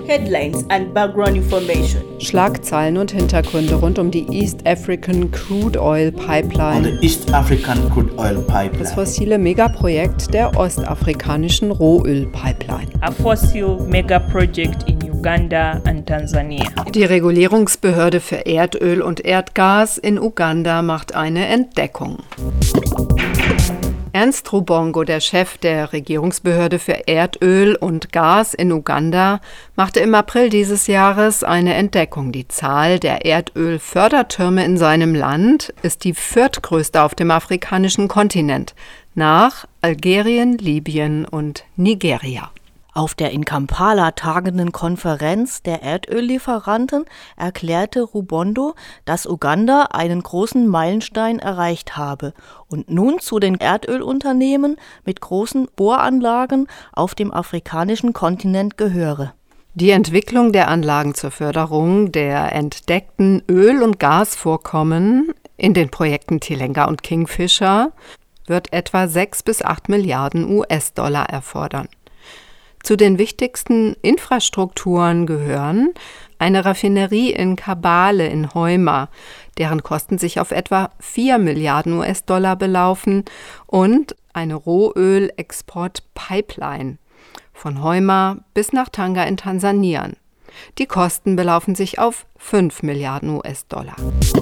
Headlines and background information. Schlagzeilen und Hintergründe rund um die East African Crude Oil Pipeline. On the East African Crude Oil Pipeline. Das fossile Megaprojekt der ostafrikanischen Rohölpipeline. A fossil megaproject in Uganda and Tansania. Die Regulierungsbehörde für Erdöl und Erdgas in Uganda macht eine Entdeckung. Ernst Rubongo, der Chef der Regierungsbehörde für Erdöl und Gas in Uganda, machte im April dieses Jahres eine Entdeckung. Die Zahl der Erdölfördertürme in seinem Land ist die viertgrößte auf dem afrikanischen Kontinent, nach Algerien, Libyen und Nigeria. Auf der in Kampala tagenden Konferenz der Erdöllieferanten erklärte Rubongo, dass Uganda einen großen Meilenstein erreicht habe und nun zu den Erdölunternehmen mit großen Bohranlagen auf dem afrikanischen Kontinent gehöre. Die Entwicklung der Anlagen zur Förderung der entdeckten Öl- und Gasvorkommen in den Projekten Tilenga und Kingfisher wird etwa 6 bis 8 Milliarden US-Dollar erfordern. Zu den wichtigsten Infrastrukturen gehören eine Raffinerie in Kabale in Hoima, deren Kosten sich auf etwa 4 Milliarden US-Dollar belaufen, und eine Rohölexport-Pipeline von Hoima bis nach Tanga in Tansania. Die Kosten belaufen sich auf 5 Milliarden US-Dollar.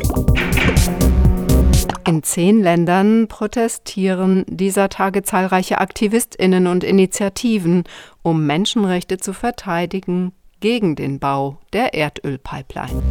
In 10 Ländern protestieren dieser Tage zahlreiche AktivistInnen und Initiativen, um Menschenrechte zu verteidigen gegen den Bau der Erdölpipeline.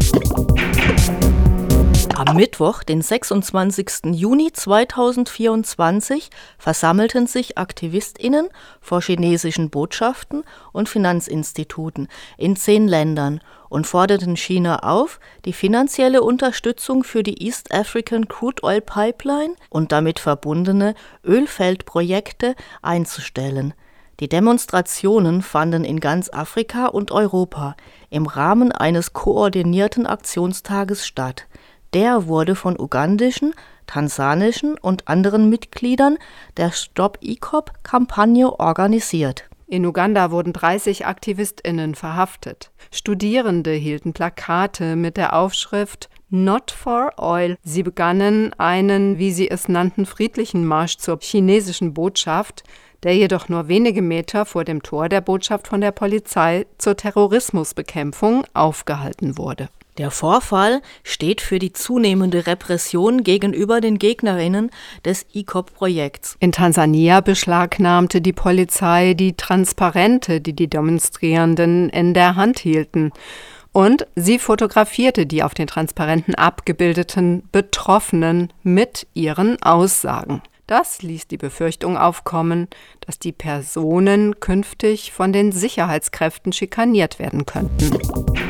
Am Mittwoch, den 26. Juni 2024, versammelten sich AktivistInnen vor chinesischen Botschaften und Finanzinstituten in 10 Ländern und forderten China auf, die finanzielle Unterstützung für die East African Crude Oil Pipeline und damit verbundene Ölfeldprojekte einzustellen. Die Demonstrationen fanden in ganz Afrika und Europa im Rahmen eines koordinierten Aktionstages statt. Der wurde von ugandischen, tansanischen und anderen Mitgliedern der Stop-ICOP-Kampagne organisiert. In Uganda wurden 30 AktivistInnen verhaftet. Studierende hielten Plakate mit der Aufschrift Not for Oil. Sie begannen einen, wie sie es nannten, friedlichen Marsch zur chinesischen Botschaft, der jedoch nur wenige Meter vor dem Tor der Botschaft von der Polizei zur Terrorismusbekämpfung aufgehalten wurde. Der Vorfall steht für die zunehmende Repression gegenüber den Gegnerinnen des ICOP-Projekts. In Tansania beschlagnahmte die Polizei die Transparente, die die Demonstrierenden in der Hand hielten. Und sie fotografierte die auf den Transparenten abgebildeten Betroffenen mit ihren Aussagen. Das ließ die Befürchtung aufkommen, dass die Personen künftig von den Sicherheitskräften schikaniert werden könnten.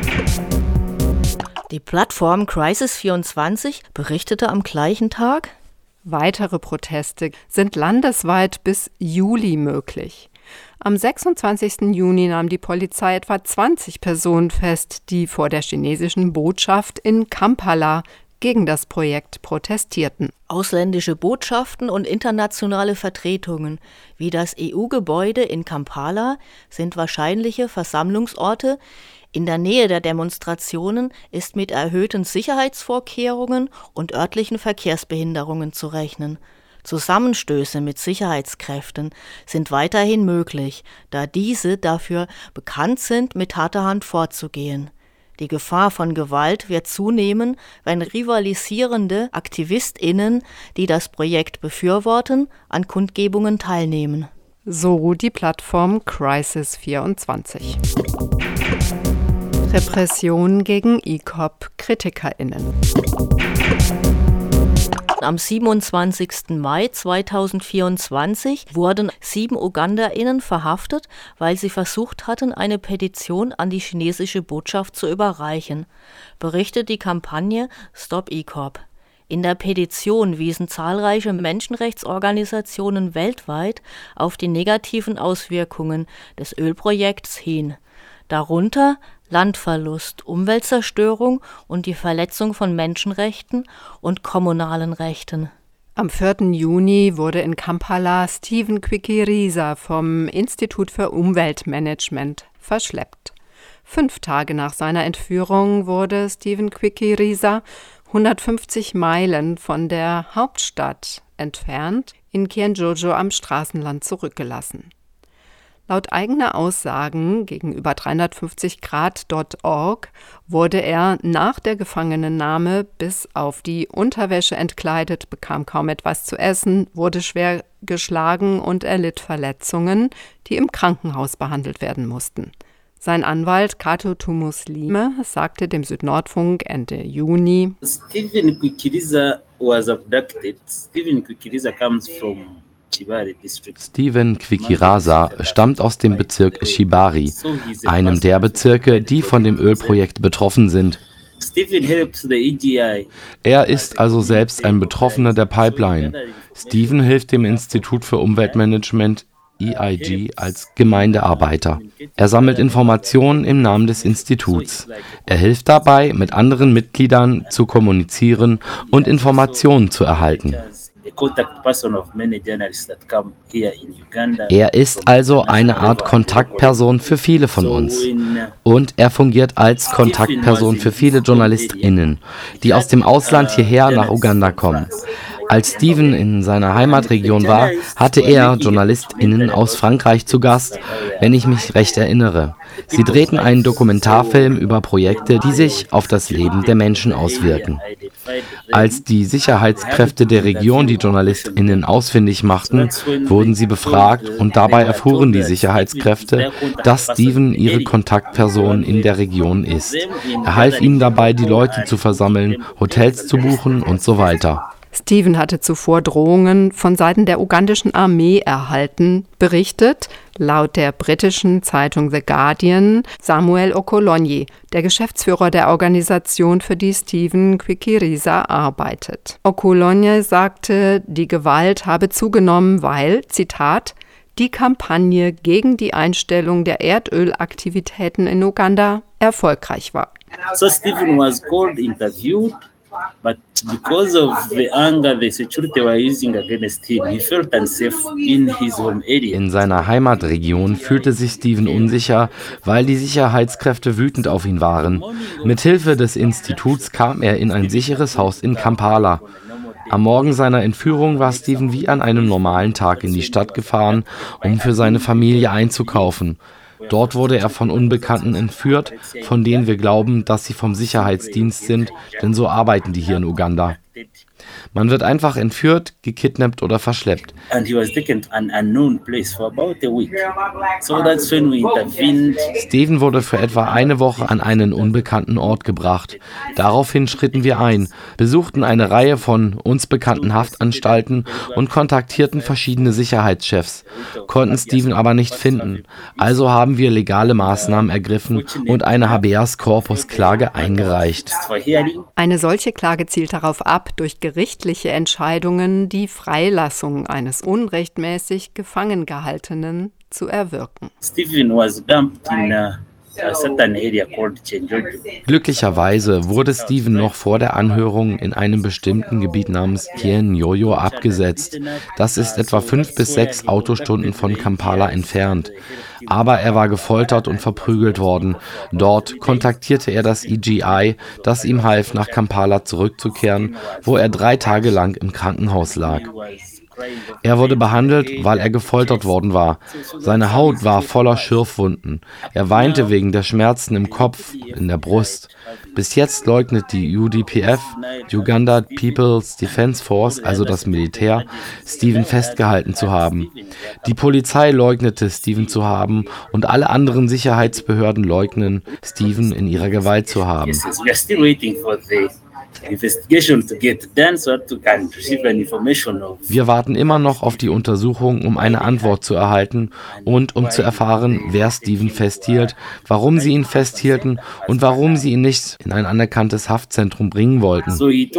Die Plattform Crisis24 berichtete am gleichen Tag: Weitere Proteste sind landesweit bis Juli möglich. Am 26. Juni nahm die Polizei etwa 20 Personen fest, die vor der chinesischen Botschaft in Kampala gegen das Projekt protestierten. Ausländische Botschaften und internationale Vertretungen wie das EU-Gebäude in Kampala sind wahrscheinliche Versammlungsorte. In der Nähe der Demonstrationen ist mit erhöhten Sicherheitsvorkehrungen und örtlichen Verkehrsbehinderungen zu rechnen. Zusammenstöße mit Sicherheitskräften sind weiterhin möglich, da diese dafür bekannt sind, mit harter Hand vorzugehen. Die Gefahr von Gewalt wird zunehmen, wenn rivalisierende AktivistInnen, die das Projekt befürworten, an Kundgebungen teilnehmen. So die Plattform Crisis24. Repression gegen ICOP-KritikerInnen. Am 27. Mai 2024 wurden 7 UgandaInnen verhaftet, weil sie versucht hatten, eine Petition an die chinesische Botschaft zu überreichen, berichtet die Kampagne Stop ICOP. In der Petition wiesen zahlreiche Menschenrechtsorganisationen weltweit auf die negativen Auswirkungen des Ölprojekts hin, darunter Landverlust, Umweltzerstörung und die Verletzung von Menschenrechten und kommunalen Rechten. Am 4. Juni wurde in Kampala Stephen Kwikirisa vom Institut für Umweltmanagement verschleppt. 5 Tage nach seiner Entführung wurde Stephen Kwekirisa 150 Meilen von der Hauptstadt entfernt in Kienjojo am Straßenland zurückgelassen. Laut eigener Aussagen gegenüber 350grad.org wurde er nach der Gefangenennahme bis auf die Unterwäsche entkleidet, bekam kaum etwas zu essen, wurde schwer geschlagen und erlitt Verletzungen, die im Krankenhaus behandelt werden mussten. Sein Anwalt Kato Tumuslime sagte dem Südnordfunk Ende Juni: Stephen Kwekirisa was abducted. Stephen Kwekirisa comes from Stephen Kwekirasa stammt aus dem Bezirk Shibari, einem der Bezirke, die von dem Ölprojekt betroffen sind. Er ist also selbst ein Betroffener der Pipeline. Stephen hilft dem Institut für Umweltmanagement EIG als Gemeindearbeiter. Er sammelt Informationen im Namen des Instituts. Er hilft dabei, mit anderen Mitgliedern zu kommunizieren und Informationen zu erhalten. Er ist also eine Art Kontaktperson für viele von uns. Und er fungiert als Kontaktperson für viele JournalistInnen, die aus dem Ausland hierher nach Uganda kommen. Als Stephen in seiner Heimatregion war, hatte er JournalistInnen aus Frankreich zu Gast, wenn ich mich recht erinnere. Sie drehten einen Dokumentarfilm über Projekte, die sich auf das Leben der Menschen auswirken. Als die Sicherheitskräfte der Region die JournalistInnen ausfindig machten, wurden sie befragt und dabei erfuhren die Sicherheitskräfte, dass Stephen ihre Kontaktperson in der Region ist. Er half ihnen dabei, die Leute zu versammeln, Hotels zu buchen und so weiter. Stephen hatte zuvor Drohungen von Seiten der ugandischen Armee erhalten, berichtet laut der britischen Zeitung The Guardian Samuel Okolonyi, der Geschäftsführer der Organisation, für die Stephen Kwekirisa arbeitet. Okolonyi sagte, die Gewalt habe zugenommen, weil, Zitat, die Kampagne gegen die Einstellung der Erdölaktivitäten in Uganda erfolgreich war. So Stephen was called, interviewed. But because of the anger the security were using against him, he felt unsafe in his home area. In seiner Heimatregion fühlte sich Stephen unsicher, weil die Sicherheitskräfte wütend auf ihn waren. Mithilfe des Instituts kam er in ein sicheres Haus in Kampala. Am Morgen seiner Entführung war Stephen wie an einem normalen Tag in die Stadt gefahren, um für seine Familie einzukaufen. Dort wurde er von Unbekannten entführt, von denen wir glauben, dass sie vom Sicherheitsdienst sind, denn so arbeiten die hier in Uganda. Man wird einfach entführt, gekidnappt oder verschleppt. Stephen wurde für etwa eine Woche an einen unbekannten Ort gebracht. Daraufhin schritten wir ein, besuchten eine Reihe von uns bekannten Haftanstalten und kontaktierten verschiedene Sicherheitschefs, konnten Stephen aber nicht finden. Also haben wir legale Maßnahmen ergriffen und eine Habeas-Corpus-Klage eingereicht. Eine solche Klage zielt darauf ab, durch gerichtliche Entscheidungen die Freilassung eines unrechtmäßig gefangen Gehaltenen zu erwirken. Stephen was dumped in a certain area called Kienjojo. Glücklicherweise wurde Stephen noch vor der Anhörung in einem bestimmten Gebiet namens Kienjojo abgesetzt. Das ist etwa 5 bis 6 Autostunden von Kampala entfernt. Aber er war gefoltert und verprügelt worden. Dort kontaktierte er das EGI, das ihm half, nach Kampala zurückzukehren, wo er 3 Tage lang im Krankenhaus lag. Er wurde behandelt, weil er gefoltert worden war. Seine Haut war voller Schürfwunden. Er weinte wegen der Schmerzen im Kopf, in der Brust. Bis jetzt leugnet die UDPF, Uganda People's Defense Force, also das Militär, Stephen festgehalten zu haben. Die Polizei leugnete, Stephen zu haben, und alle anderen Sicherheitsbehörden leugnen, Stephen in ihrer Gewalt zu haben. Wir warten immer noch auf die Untersuchung, um eine Antwort zu erhalten und um zu erfahren, wer Stephen festhielt, warum sie ihn festhielten und warum sie ihn nicht in ein anerkanntes Haftzentrum bringen wollten.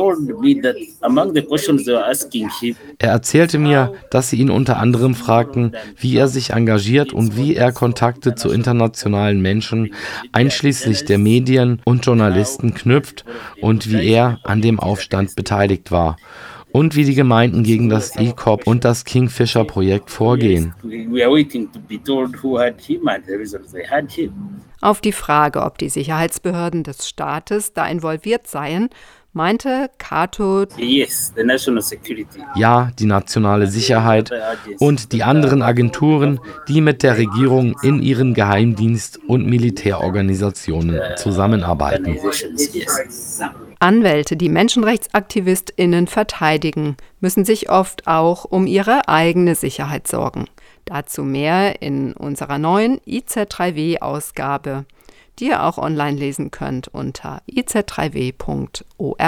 Er erzählte mir, dass sie ihn unter anderem fragten, wie er sich engagiert und wie er Kontakte zu internationalen Menschen, einschließlich der Medien und Journalisten, knüpft und wie er an dem Aufstand beteiligt war und wie die Gemeinden gegen das EACOP und das Kingfisher-Projekt vorgehen. Auf die Frage, ob die Sicherheitsbehörden des Staates da involviert seien, meinte Kato: Yes, the national security. Ja, die nationale Sicherheit und die anderen Agenturen, die mit der Regierung in ihren Geheimdienst- und Militärorganisationen zusammenarbeiten. Anwälte, die MenschenrechtsaktivistInnen verteidigen, müssen sich oft auch um ihre eigene Sicherheit sorgen. Dazu mehr in unserer neuen IZ3W-Ausgabe, die ihr auch online lesen könnt unter iz3w.org.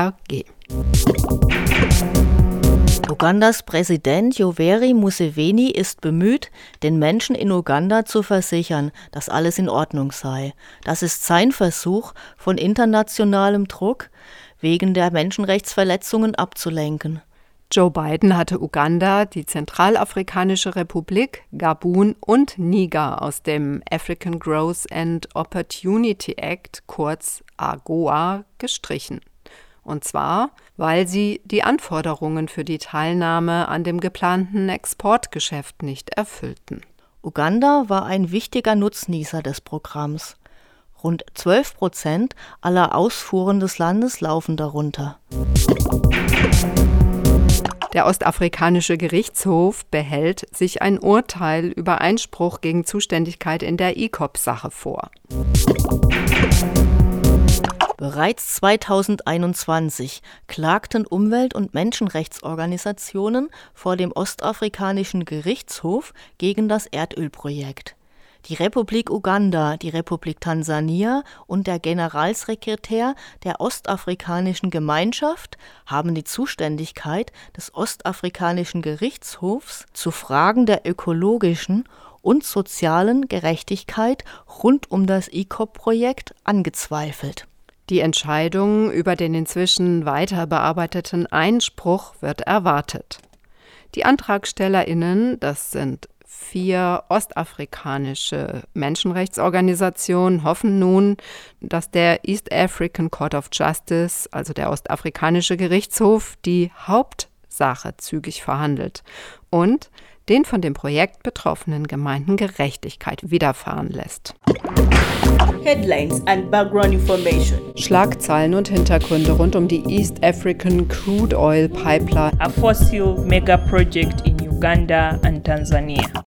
Ugandas Präsident Yoweri Museveni ist bemüht, den Menschen in Uganda zu versichern, dass alles in Ordnung sei. Das ist sein Versuch, von internationalem Druck wegen der Menschenrechtsverletzungen abzulenken. Joe Biden hatte Uganda, die Zentralafrikanische Republik, Gabun und Niger aus dem African Growth and Opportunity Act, kurz AGOA, gestrichen. Und zwar, weil sie die Anforderungen für die Teilnahme an dem geplanten Exportgeschäft nicht erfüllten. Uganda war ein wichtiger Nutznießer des Programms. Rund 12% aller Ausfuhren des Landes laufen darunter. Der Ostafrikanische Gerichtshof behält sich ein Urteil über Einspruch gegen Zuständigkeit in der ICOP-Sache vor. Bereits 2021 klagten Umwelt- und Menschenrechtsorganisationen vor dem Ostafrikanischen Gerichtshof gegen das Erdölprojekt. Die Republik Uganda, die Republik Tansania und der Generalsekretär der Ostafrikanischen Gemeinschaft haben die Zuständigkeit des Ostafrikanischen Gerichtshofs zu Fragen der ökologischen und sozialen Gerechtigkeit rund um das ICOP-Projekt angezweifelt. Die Entscheidung über den inzwischen weiter bearbeiteten Einspruch wird erwartet. Die AntragstellerInnen, das sind 4 ostafrikanische Menschenrechtsorganisationen, hoffen nun, dass der East African Court of Justice, also der Ostafrikanische Gerichtshof, die Hauptsache zügig verhandelt und den von dem Projekt betroffenen Gemeinden Gerechtigkeit widerfahren lässt. Headlines and background information. Schlagzeilen und Hintergründe rund um die East African Crude Oil Pipeline. A fossil mega project in Uganda and Tanzania.